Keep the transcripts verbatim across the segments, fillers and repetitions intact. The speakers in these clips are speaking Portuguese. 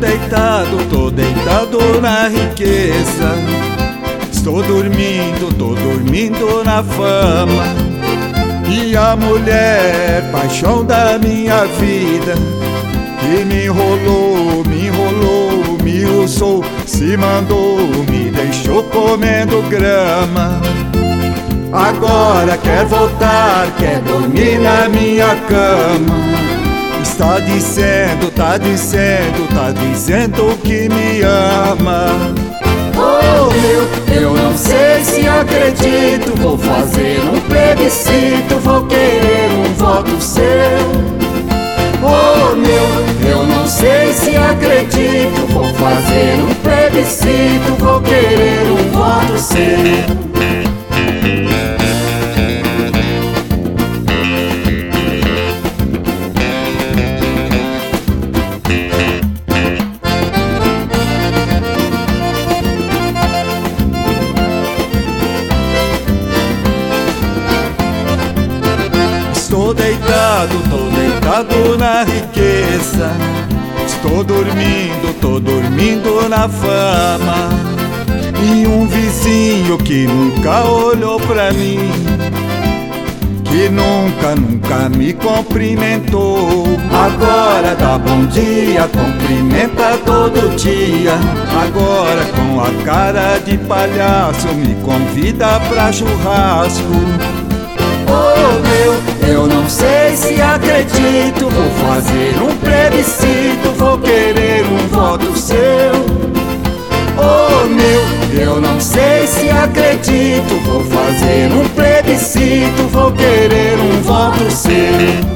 deitado, tô deitado na riqueza. Estou dormindo, tô dormindo na fama. E a mulher, paixão da minha vida, que me enrolou, me enrolou, me usou, se mandou, me deixou comendo grama. Agora quer voltar, quer dormir na minha cama. Está dizendo, tá dizendo, tá dizendo que me ama. Oh meu, eu não sei se acredito. Vou fazer um plebiscito, vou querer um voto seu. Oh meu, eu não sei se acredito. Vou fazer um plebiscito, vou querer um voto seu. Estou deitado, tô deitado na riqueza. Estou dormindo, tô dormindo na fama. E um vizinho que nunca olhou pra mim, que nunca, nunca me cumprimentou, agora dá bom dia, cumprimenta todo dia. Agora com a cara de palhaço me convida pra churrasco. Oh meu, eu não sei se acredito. Vou fazer um plebiscito, vou querer um voto seu. Oh meu, eu não sei se acredito. Vou fazer um plebiscito, vou querer um voto seu.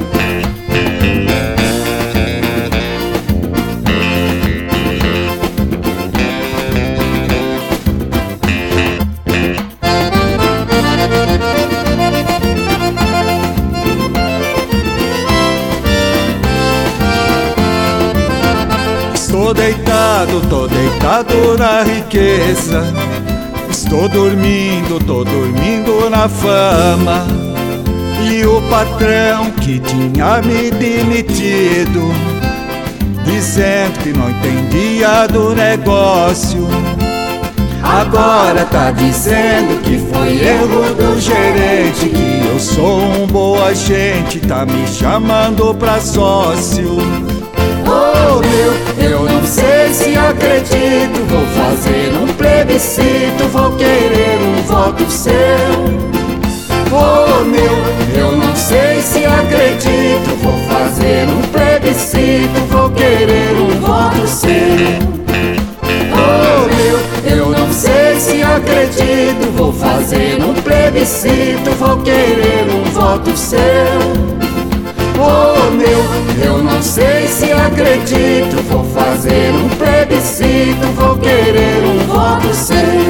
Estou deitado, tô deitado na riqueza. Estou dormindo, tô dormindo na fama. E o patrão que tinha me demitido, dizendo que não entendia do negócio, agora tá dizendo que foi erro do gerente, que eu sou um boa gente, tá me chamando pra sócio. Oh meu, eu não sei se acredito. Vou fazer um plebiscito, vou querer um voto seu. Oh meu, eu não sei se acredito. Vou fazer um plebiscito, vou querer um voto seu. Oh meu, eu não sei se acredito. Vou fazer um plebiscito, vou querer um voto seu. Oh meu, eu não sei se acredito. Vou fazer um plebiscito, vou querer um voto seu.